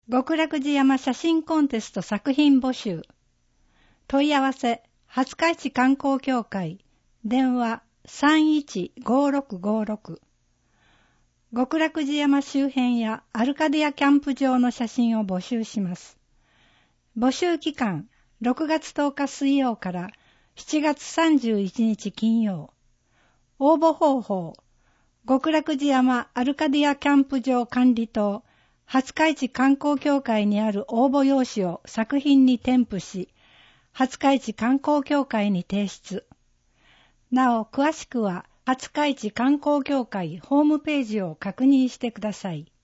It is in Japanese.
極楽寺山写真コンテスト作品募集。問い合わせ、廿日市観光協会、電話315656。極楽寺山周辺やアルカディアキャンプ場の写真を募集します。募集期間、6月10日水曜から7月31日金曜。応募方法、極楽寺山アルカディアキャンプ場管理棟、廿日市観光協会にある応募用紙を作品に添付し、廿日市観光協会に提出。なお、詳しくは、廿日市観光協会ホームページを確認してください。